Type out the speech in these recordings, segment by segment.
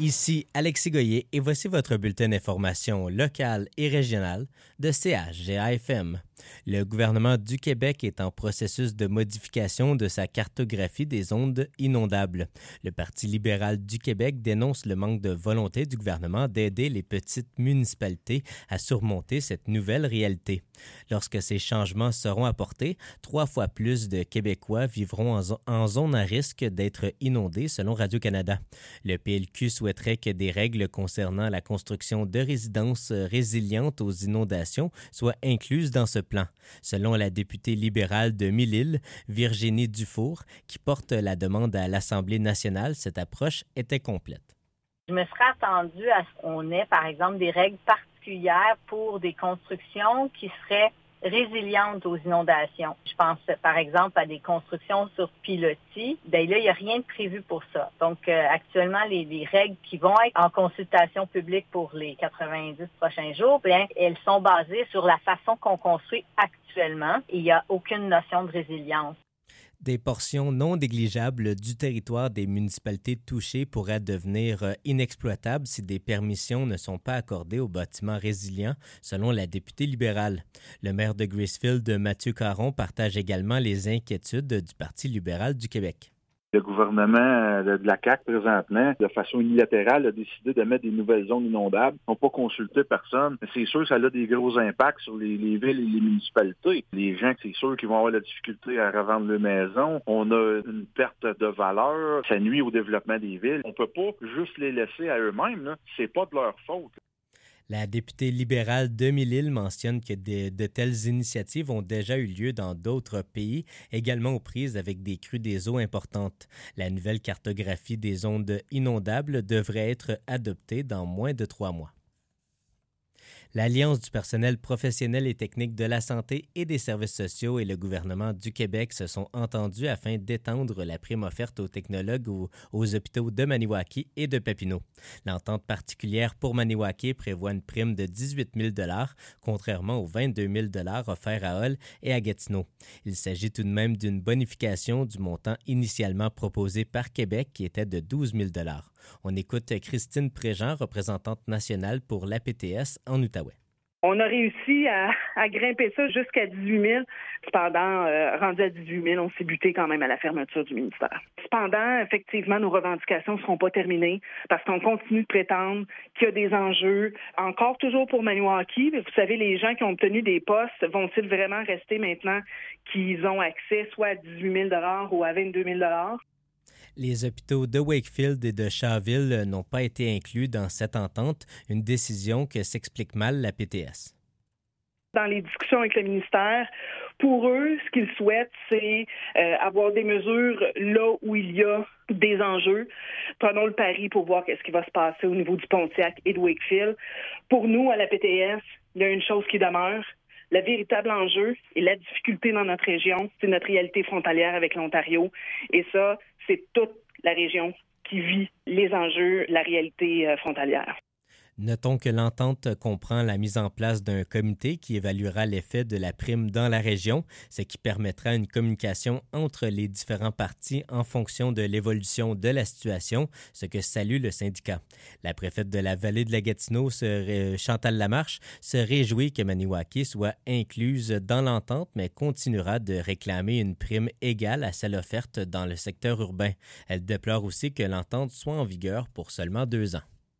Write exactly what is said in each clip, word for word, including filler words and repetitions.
Ici Alexis Goyer et voici votre bulletin d'information locale et régionale de C H G A F M. Le gouvernement du Québec est en processus de modification de sa cartographie des zones inondables. Le Parti libéral du Québec dénonce le manque de volonté du gouvernement d'aider les petites municipalités à surmonter cette nouvelle réalité. Lorsque ces changements seront apportés, trois fois plus de Québécois vivront en, zo- en zone à risque d'être inondés, selon Radio-Canada. Le P L Q souhaiterait que des règles concernant la construction de résidences résilientes aux inondations soient incluses dans ce plan. Selon la députée libérale de Mille-Îles, Virginie Dufour, qui porte la demande à l'Assemblée nationale, cette approche était complète. Je me serais attendue à ce qu'on ait, par exemple, des règles particulières pour des constructions qui seraient résilientes aux inondations. Je pense, par exemple, à des constructions sur pilotis. Ben là, il n'y a rien de prévu pour ça. Donc, euh, actuellement, les, les règles qui vont être en consultation publique pour les quatre-vingt-dix prochains jours, bien, elles sont basées sur la façon qu'on construit actuellement et il n'y a aucune notion de résilience. Des portions non négligeables du territoire des municipalités touchées pourraient devenir inexploitables si des permissions ne sont pas accordées aux bâtiments résilients, selon la députée libérale. Le maire de Gracefield, Mathieu Caron, partage également les inquiétudes du Parti libéral du Québec. Le gouvernement de la C A Q, présentement, de façon unilatérale, a décidé de mettre des nouvelles zones inondables. Ils n'ont pas consulté personne. C'est sûr que ça a des gros impacts sur les, les villes et les municipalités. Les gens, c'est sûr qu'ils vont avoir la difficulté à revendre leur maison. On a une perte de valeur. Ça nuit au développement des villes. On ne peut pas juste les laisser à eux-mêmes, là. C'est pas de leur faute. La députée libérale de Mille-Îles mentionne que de, de telles initiatives ont déjà eu lieu dans d'autres pays, également aux prises avec des crues des eaux importantes. La nouvelle cartographie des zones inondables devrait être adoptée dans moins de trois mois. L'Alliance du personnel professionnel et technique de la santé et des services sociaux et le gouvernement du Québec se sont entendus afin d'étendre la prime offerte aux technologues aux, aux hôpitaux de Maniwaki et de Papineau. L'entente particulière pour Maniwaki prévoit une prime de dix-huit mille dollars, contrairement aux vingt-deux mille dollars offerts à Hull et à Gatineau. Il s'agit tout de même d'une bonification du montant initialement proposé par Québec qui était de douze mille dollars. On écoute Christine Préjean, représentante nationale pour l'A P T S en Outaouais. On a réussi à, à grimper ça jusqu'à dix-huit mille. Cependant, euh, rendu à dix-huit mille, on s'est buté quand même à la fermeture du ministère. Cependant, effectivement, nos revendications ne seront pas terminées parce qu'on continue de prétendre qu'il y a des enjeux. Encore toujours pour Maniwaki, vous savez, les gens qui ont obtenu des postes, vont-ils vraiment rester maintenant qu'ils ont accès soit à dix-huit mille dollars ou à vingt-deux mille dollars? Les hôpitaux de Wakefield et de Shawville n'ont pas été inclus dans cette entente, une décision que s'explique mal l'A P T S. Dans les discussions avec le ministère, pour eux, ce qu'ils souhaitent, c'est euh, avoir des mesures là où il y a des enjeux. Prenons le pari pour voir qu'est-ce qui va se passer au niveau du Pontiac et de Wakefield. Pour nous, à l'A P T S, il y a une chose qui demeure. Le véritable enjeu et la difficulté dans notre région, c'est notre réalité frontalière avec l'Ontario. Et ça, c'est toute la région qui vit les enjeux, la réalité frontalière. Notons que l'entente comprend la mise en place d'un comité qui évaluera l'effet de la prime dans la région, ce qui permettra une communication entre les différents partis en fonction de l'évolution de la situation, ce que salue le syndicat. La préfète de la vallée de la Gatineau, Chantal Lamarche, se réjouit que Maniwaki soit incluse dans l'entente, mais continuera de réclamer une prime égale à celle offerte dans le secteur urbain. Elle déplore aussi que l'entente soit en vigueur pour seulement deux ans.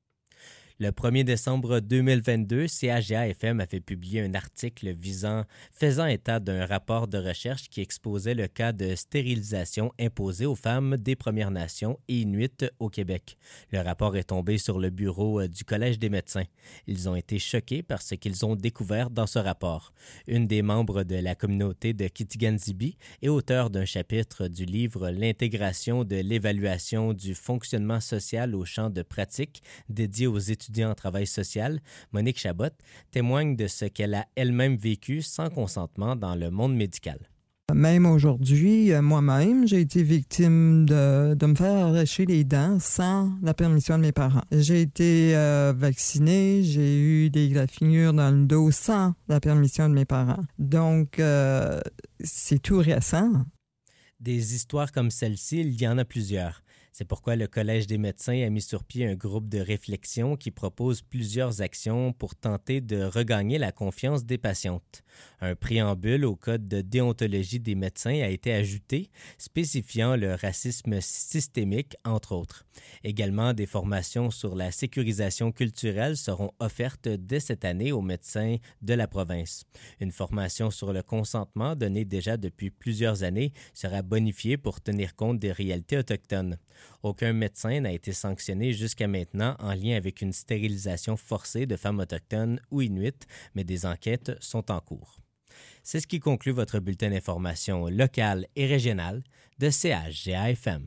Le premier décembre deux mille vingt-deux, C H G A F M a fait publier un article visant, faisant état d'un rapport de recherche qui exposait le cas de stérilisation imposée aux femmes des Premières Nations et Inuits au Québec. Le rapport est tombé sur le bureau du Collège des médecins. Ils ont été choqués par ce qu'ils ont découvert dans ce rapport. Une des membres de la communauté de Kitigan-Zibi et auteure d'un chapitre du livre « L'intégration de l'évaluation du fonctionnement social au champ de pratique » dédié aux étudiants étudiant en travail social, Monique Chabot, témoigne de ce qu'elle a elle-même vécu sans consentement dans le monde médical. Même aujourd'hui, moi-même, j'ai été victime de, de me faire arracher les dents sans la permission de mes parents. J'ai été euh, vaccinée, j'ai eu des graffinures dans le dos sans la permission de mes parents. Donc, euh, c'est tout récent. Des histoires comme celle-ci, il y en a plusieurs. C'est pourquoi le Collège des médecins a mis sur pied un groupe de réflexion qui propose plusieurs actions pour tenter de regagner la confiance des patientes. Un préambule au Code de déontologie des médecins a été ajouté, spécifiant le racisme systémique, entre autres. Également, des formations sur la sécurisation culturelle seront offertes dès cette année aux médecins de la province. Une formation sur le consentement donnée déjà depuis plusieurs années sera bonifiée pour tenir compte des réalités autochtones. Aucun médecin n'a été sanctionné jusqu'à maintenant en lien avec une stérilisation forcée de femmes autochtones ou inuites, mais des enquêtes sont en cours. C'est ce qui conclut votre bulletin d'information locale et régionale de C H G A F M.